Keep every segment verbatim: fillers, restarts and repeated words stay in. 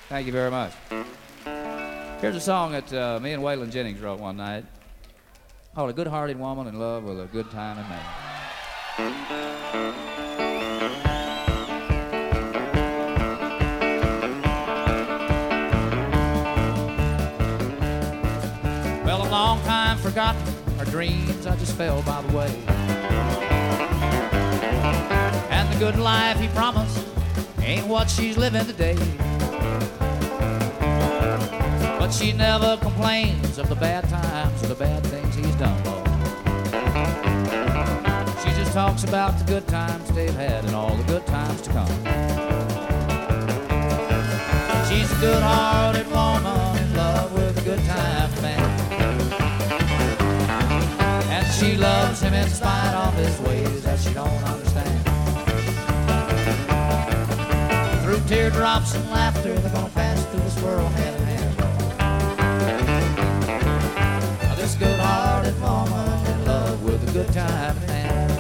Thank you very much. Here's a song that uh, me and Waylon Jennings wrote one night called A Good-Hearted Woman in Love with a Good Time in Man. Well, a long time forgotten, her dreams I just fell by the way. And the good life he promised ain't what she's living today. But she never complains of the bad times or the bad things he's done, Lord. She just talks about the good times they've had and all the good times to come. She's a good-hearted woman in love with a good time man. And she loves him in spite of his ways that she don't understand. Through teardrops and laughter, they're gonna pass through this world hand in hand. Now this good-hearted woman in love with a good time man.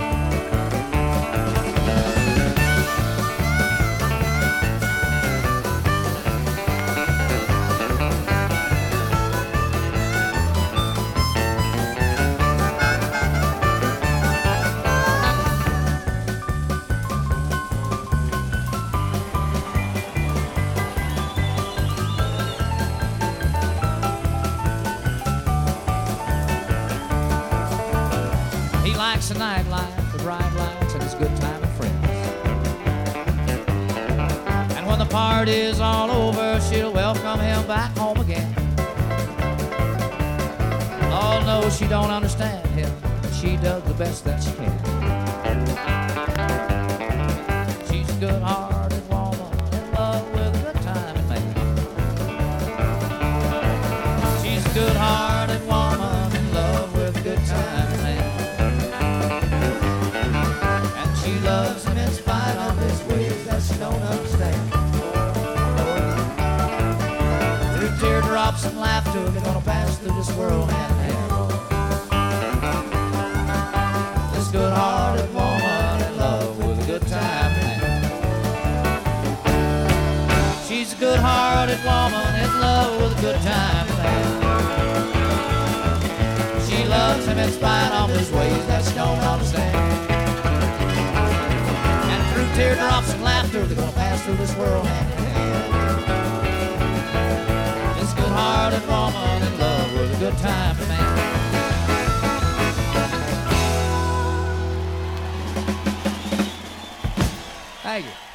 He likes the nightlife, the bright lights, and his good time with friends. And when the party's all over, she'll welcome him back home again. Oh no, she don't understand him, but she does the best that she can. She's a good-hearted woman in love with a good time man. She's a good-hearted woman in love with a good time man. She loves him in spite of his ways that she don't understand. Through teardrops and laughter, they're gonna pass through this world hand in hand. This good-hearted woman in love with a good time man. She's a good-hearted woman in love with a good time man. She loves him in spite of his ways that she don't understand. Teardrops and laughter, they're gonna pass through this world hand in hand. This good-hearted woman in love with a good time man. Thank you.